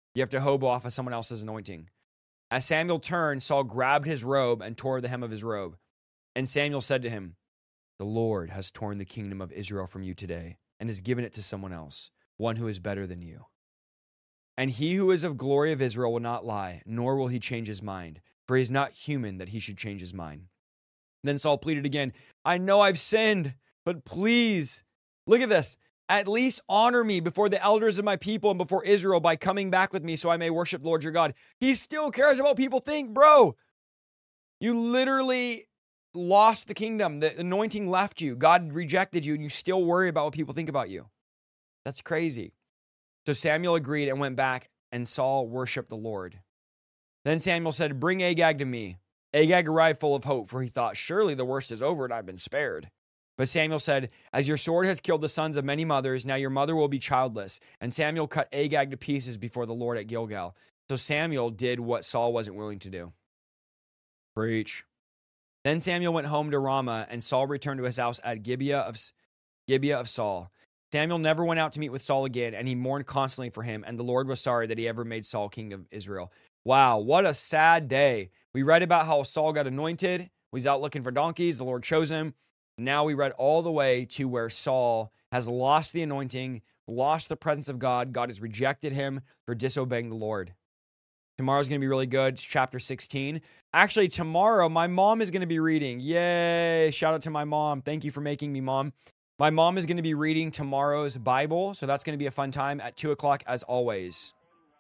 You have to hobo off of someone else's anointing. As Samuel turned, Saul grabbed his robe and tore the hem of his robe. And Samuel said to him, "The Lord has torn the kingdom of Israel from you today and has given it to someone else, one who is better than you. And he who is of glory of Israel will not lie, nor will he change his mind, for he is not human that he should change his mind." Then Saul pleaded again, "I know I've sinned, but please," look at this, "at least honor me before the elders of my people and before Israel by coming back with me so I may worship the Lord your God." He still cares about what people think, bro. You literally lost the kingdom. The anointing left you. God rejected you, and you still worry about what people think about you. That's crazy. So Samuel agreed and went back, and Saul worshiped the Lord. Then Samuel said, "Bring Agag to me." Agag arrived full of hope, for he thought, "Surely the worst is over and I've been spared." But Samuel said, "As your sword has killed the sons of many mothers, now your mother will be childless." And Samuel cut Agag to pieces before the Lord at Gilgal. So Samuel did what Saul wasn't willing to do. Preach. Then Samuel went home to Ramah, and Saul returned to his house at Gibeah of, Gibeah of Saul. Samuel never went out to meet with Saul again, and he mourned constantly for him, and the Lord was sorry that he ever made Saul king of Israel. Wow, what a sad day. We read about how Saul got anointed. He was out looking for donkeys. The Lord chose him. Now we read all the way to where Saul has lost the anointing, lost the presence of God. God has rejected him for disobeying the Lord. Tomorrow's going to be really good. It's chapter sixteen. Actually, tomorrow, my mom is going to be reading. Yay. Shout out to my mom. Thank you for making me mom. My mom is going to be reading tomorrow's Bible, so that's going to be a fun time at two o'clock as always.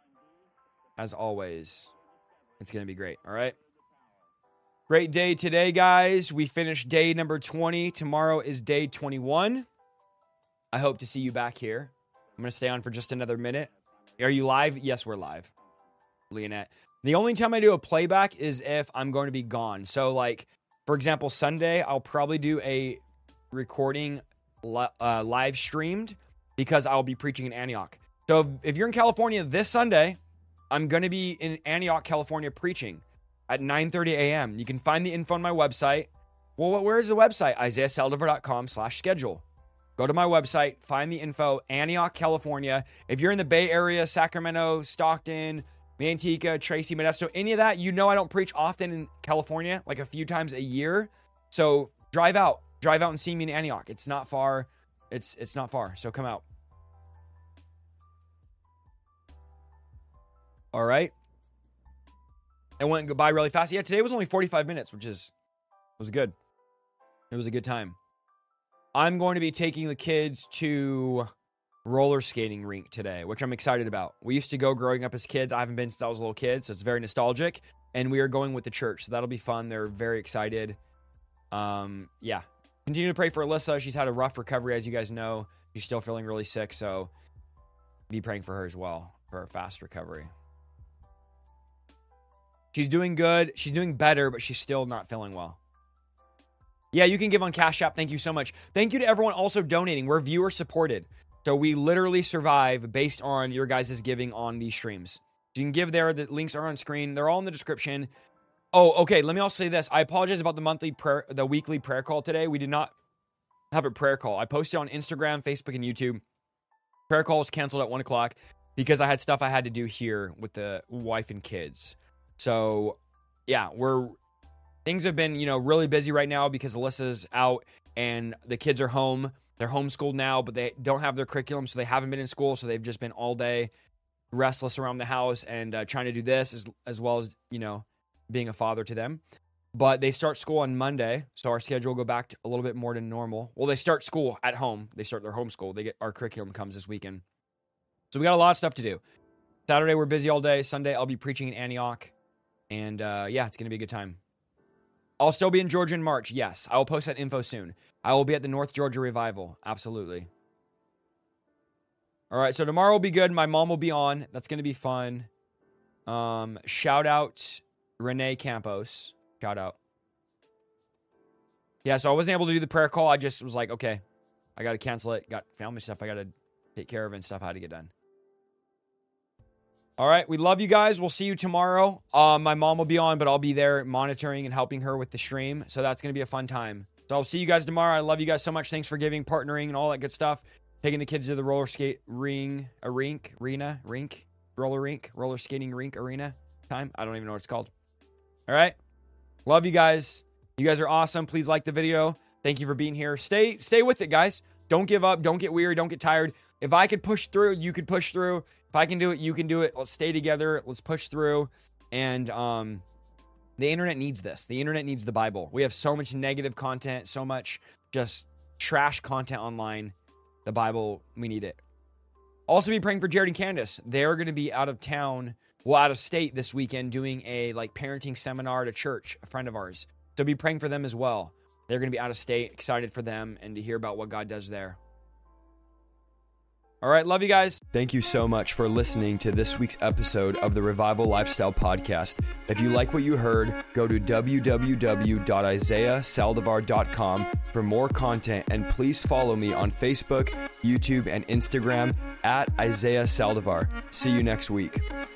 As always. It's going to be great, all right? Great day today, guys. We finished day number twenty. Tomorrow is day twenty-one. I hope to see you back here. I'm going to stay on for just another minute. Are you live? Yes, we're live. Leonette. The only time I do a playback is if I'm going to be gone. So, like, for example, Sunday, I'll probably do a recording li- uh, live streamed because I'll be preaching in Antioch. So, if you're in California this Sunday, I'm going to be in Antioch, California, preaching at nine thirty a.m. You can find the info on my website. Well, where is the website? isaiah saldivar dot com slash schedule. Go to my website, find the info, Antioch, California. If you're in the Bay Area, Sacramento, Stockton, Manteca, Tracy, Modesto, any of that, you know I don't preach often in California, like a few times a year. So drive out. Drive out and see me in Antioch. It's not far. It's it's not far. So come out. All right. It went by really fast. Yeah, today was only forty-five minutes, which is was good. It was a good time. I'm going to be taking the kids to roller skating rink today, which I'm excited about. We used to go growing up as kids. I haven't been since I was a little kid, so it's very nostalgic. And we are going with the church, so that'll be fun. They're very excited. Um, yeah. Continue to pray for Alyssa. She's had a rough recovery, as you guys know. She's still feeling really sick, so be praying for her as well for a fast recovery. She's doing good. She's doing better, but she's still not feeling well. Yeah, you can give on Cash App. Thank you so much. Thank you to everyone also donating. We're viewer supported. So we literally survive based on your guys' giving on these streams. So you can give there. The links are on screen. They're all in the description. Oh, okay. Let me also say this. I apologize about the monthly prayer, the weekly prayer call today. We did not have a prayer call. I posted on Instagram, Facebook, and YouTube. Prayer call was canceled at one o'clock because I had stuff I had to do here with the wife and kids. So yeah, we're, things have been, you know, really busy right now because Alyssa's out and the kids are home. They're homeschooled now, but they don't have their curriculum, so they haven't been in school. So they've just been all day restless around the house and uh, trying to do this as, as well as, you know, being a father to them. But they start school on Monday, so our schedule will go back to a little bit more to normal. Well, they start school at home. They start their homeschool. They get our curriculum comes this weekend. So we got a lot of stuff to do. Saturday, we're busy all day. Sunday, I'll be preaching in Antioch. And uh, yeah, it's going to be a good time. I'll still be in Georgia in March. Yes, I will post that info soon. I will be at the North Georgia Revival. Absolutely. All right, so tomorrow will be good. My mom will be on. That's going to be fun. Um, shout out Renee Campos. Shout out. Yeah, so I wasn't able to do the prayer call. I just was like, okay, I got to cancel it. Got family stuff I got to take care of and stuff I had to get done. All right, we love you guys. We'll see you tomorrow. Um, my mom will be on, but I'll be there monitoring and helping her with the stream. So that's going to be a fun time. So I'll see you guys tomorrow. I love you guys so much. Thanks for giving, partnering, and all that good stuff. Taking the kids to the roller skate ring, a rink, arena, rink, roller rink, roller skating rink arena time. I don't even know what it's called. All right. Love you guys. You guys are awesome. Please like the video. Thank you for being here. Stay, stay with it, guys. Don't give up. Don't get weary. Don't get tired. If I could push through, you could push through. If I can do it, you can do it. Let's stay together. Let's push through. And um, the internet needs this. The internet needs the Bible. We have so much negative content, so much just trash content online. The Bible, we need it. Also be praying for Jared and Candace. They're going to be out of town, well, out of state this weekend doing a like parenting seminar at a church, a friend of ours. So be praying for them as well. They're going to be out of state, excited for them and to hear about what God does there. All right, love you guys. Thank you so much for listening to this week's episode of the Revival Lifestyle Podcast. If you like what you heard, go to w w w dot isaiah saldivar dot com for more content, and please follow me on Facebook, YouTube, and Instagram at Isaiah Saldivar. See you next week.